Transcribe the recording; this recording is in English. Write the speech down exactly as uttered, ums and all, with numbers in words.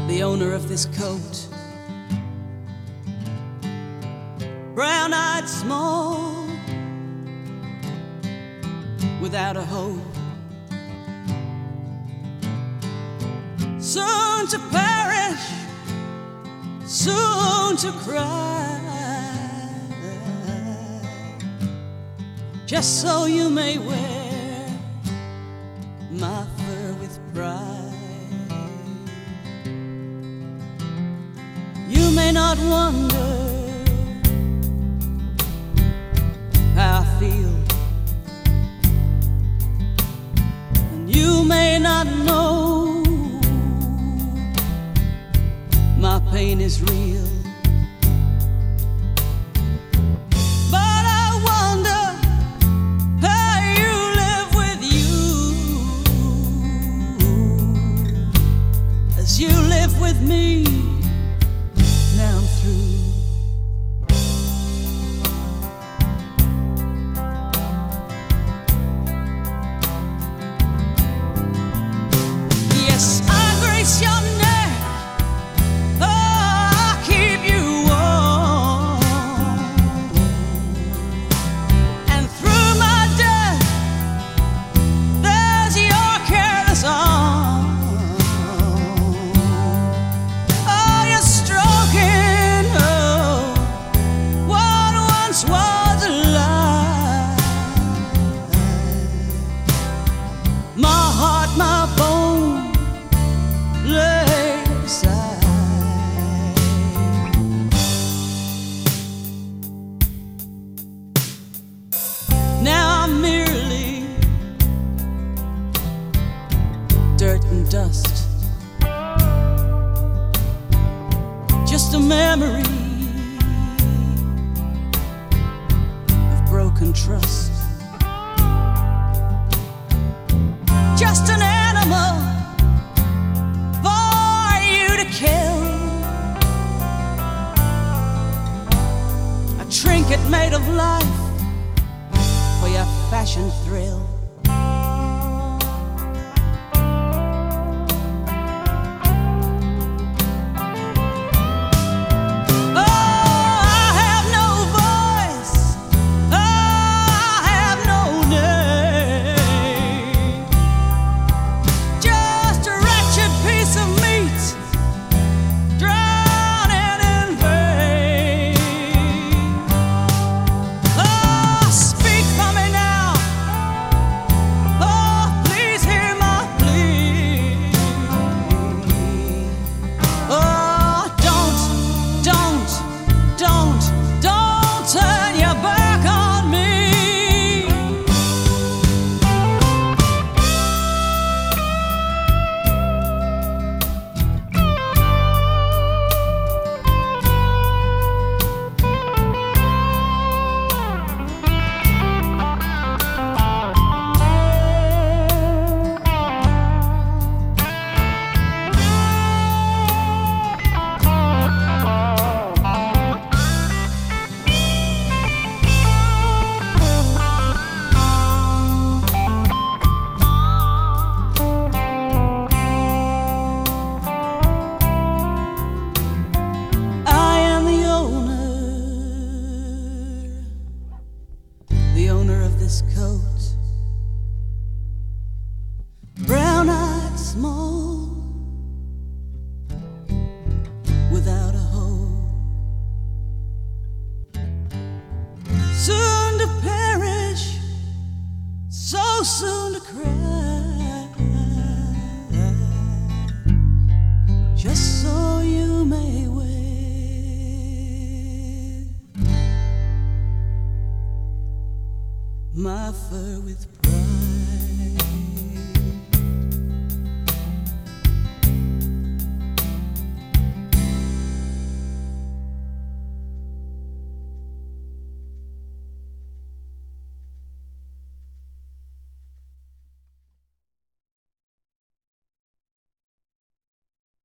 the owner of this coat, brown-eyed, small, without a hope, soon to perish, soon to cry, just so you may wear my fur with pride. You may not wonder how I feel, and you may not know my pain is real. But I wonder how you live with you as you live with me. Now I'm through. Yes, I grace your neck. Oh, I keep you warm. And through my death, there's your careless arm. Oh, you're stroking, oh, what once was alive. My heart, my bone, lay aside. Now I'm merely dirt and dust, just a memory of broken trust, just an animal for you to kill, a trinket made of life for your fashion thrill. Oh, I have no voice, oh, I have no name, just a wretched piece of meat, drowning in vain. Oh, speak for me now. Oh, please hear my plea. Oh, don't, don't, don't, don't turn your back on me. I am the owner, the owner of this coat, brown-eyed, small, without a hope, soon to perish, so soon to cry, just so you may wear my fur with